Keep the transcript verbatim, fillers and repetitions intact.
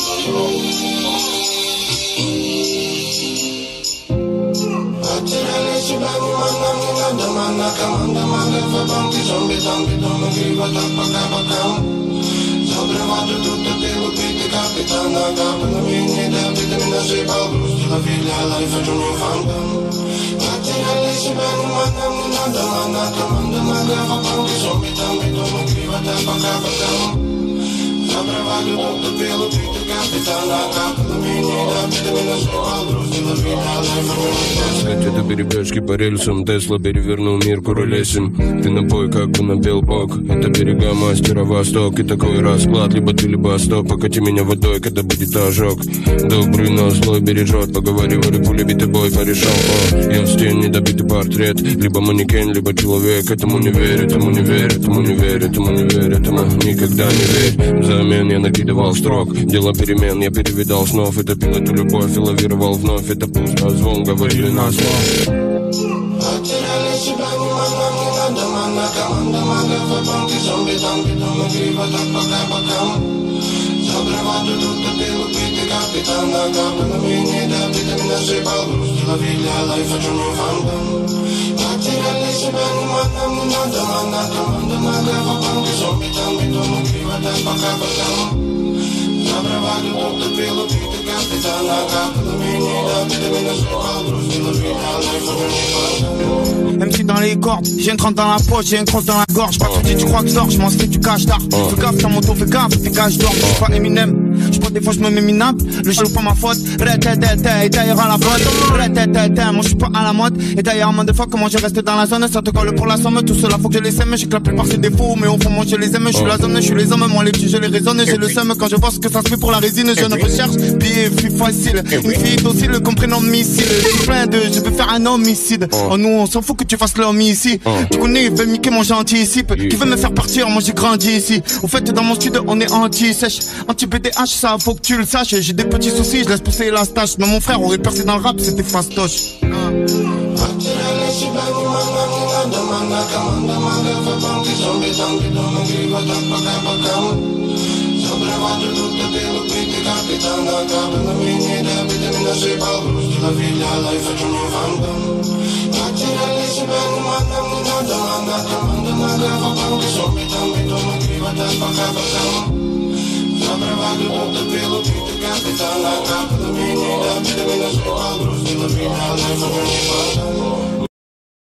Потеряли себя, не можно, не надо, мана, команда, мага, фабанки, зомби, танки, дома, грива, так пока, пока. Забрываю тут, ты лупите капитана, капана, мне да, витамина съебал, грустила, филя, лайфа, джуни, фантом. Потеряли себя, не можно, не надо, мана, команда, мага, фабанки, зомби, танки, дома, грива, так пока, пока. Забрываю тут, ты лупите капитана, капана, мне да, витамина съебал, грустила, филя, лайфа, джуни, фантом. Это перебежки по рельсам, Тесла перевернул мир, куролесим. Ты напой, как бы напел бог. Это берега мастера Восток. И такой расклад, либо ты, либо стоп. Покати меня водой, когда будет ожог. Добрый, но злой бережет. Поговаривали, пули, битый бой порешал. О, я в стене, добитый портрет. Либо манекен, либо человек. Этому не верю, этому не верю, этому не верю, этому не верю, этому никогда не верь. Взамен я накидывал строк. Дело перемен, я перевидал снов. И топил эту любовь, и лавировал вновь. Это пусто, звон, говорили на зло. Потеряли себя, не можно, не надо, мана, команда, мага, фабанки, зомби, танки, дома, грива, так пока, пока. Забрываю тут, ты лупите капитана, капана, мне да, витамина съебал, грустила, филя, лайфа, джуни, фантом. Потеряли себя, не можно, не надо, мана, команда, мага, фабанки, зомби, танки, дома, грива, так пока, пока. Забрываю тут, ты лупите капитана, капана, мне да, витамина съебал, грустила, филя, лайфа, джуни, фантом. M C dans les cordes, j'ai une trente dans la poche, j'ai une crosse dans la gorge. Pas de tu crois que je dors, je m'en sais du cash d'art. Fais gaffe, ta moto, fais gaffe, fais gaffe, je dors. Je suis pas Eminem, je crois des fois je me mets minable. Le jeu pas ma faute, et d'ailleurs à la faute. Moi je suis pas à la mode, et d'ailleurs moins de fois comment je reste dans la zone. Ça te colle pour la somme, tout cela faut que je les aime. J'ai que la plupart c'est des faux, mais au fond moi je les aime. Je suis la zone, je suis les hommes, moi les petits je les raisonne. J'ai le seum quand je vois ce que ça se fait pour la résine. Je ne recherche, billet, fille facile. Une fille docile, comme prénom missile. Je suis plein de, je veux faire un homicide. Oh nous on s'en fout que tu fasses l'homme ici. Tu connais, il veut miquer mon gentil ici. Qui veut me faire partir, moi j'ai grandi ici. Au fait dans mon studio on est anti-sèche. Anti-B D H, ça faut que tu le saches. J'ai des petits soucis, je laisse pousser la stache. Mais mon frère aurait percé dans le rap, c'était fastoche. Потеряли себя, не можно, не надо, мана, команда, мага, фабанки, зомби, танки, дома, грива, так пока, пока. Забрываю тут, ты лупите капитана, капитана, мне да, витамина съебал, грустила, филя, лайфа, джуни, фантом.